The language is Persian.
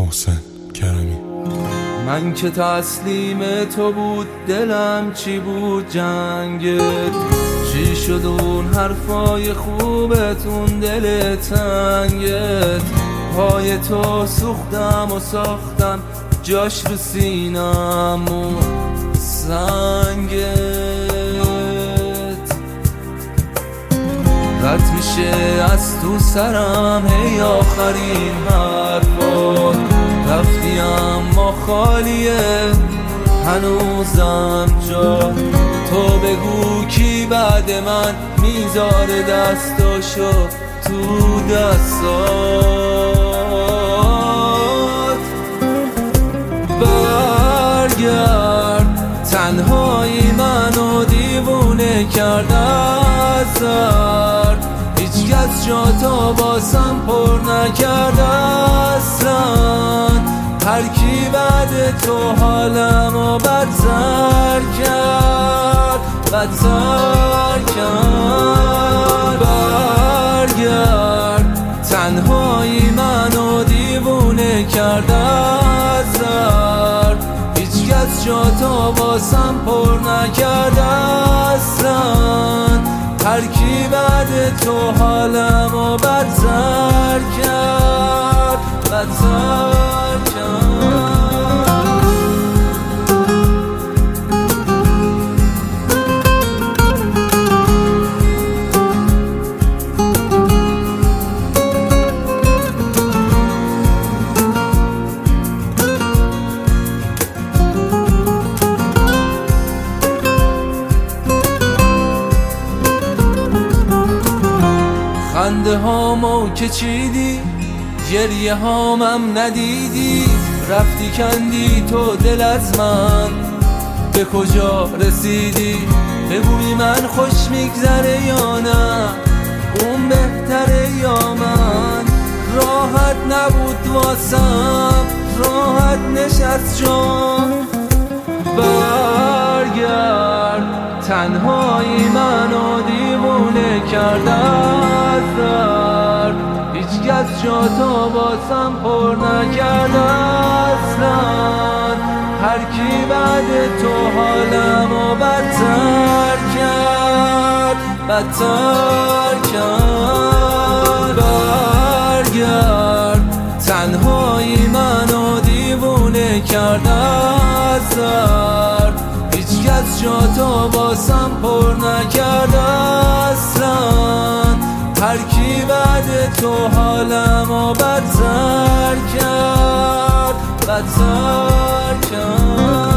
محسن کرمی. من که تسلیم تو بود دلم چی بود جنگت، چی شد اون حرفای خوبت اون دل تنگت. پای تو سوختم و ساختم جاش رو سینم و سنگت. رد میشه از تو سرم هی آخرین حرفا، رفتی اما خالیه هنوزم جا. تو بگو کی بعد من میذاره دستاشو تو دستات. برگرد تنهایی منو دیوونه کرده ازت، هیچکس جا تا باسم پر نکرده اصلا. هر کی بعد تو حالمو بدتر کرد، بدتر کرد. برگرد تنهایی منو دیوونه کرده ازت، هیچکس جا تا باسم پر نکرده اصلا. هر کی بعد تو حالمو بدتر کرد، بدتر کرد. خنده هامو که چیدی، گریه هامم ندیدی. رفتی کندی تو دل از من، به کجا رسیدی؟ بگوی من خوش میگذره یا نه، اون بهتره یا من؟ راحت نبود واسم، راحت نشست جان. برگرد تنهایی منو دیوونه کرده ازت، هیچکس جا تا باسم پر نکرده اصلا. هر کی بعد تو حالمو بدتر کرد، بدتر کرد. برگرد تنهایی منو دیوونه کرده ازت، هیچکس جا تا باسم پر نکرده اصلا. هر کی بعد تو حالمو بدتر کرد، بدتر کرد.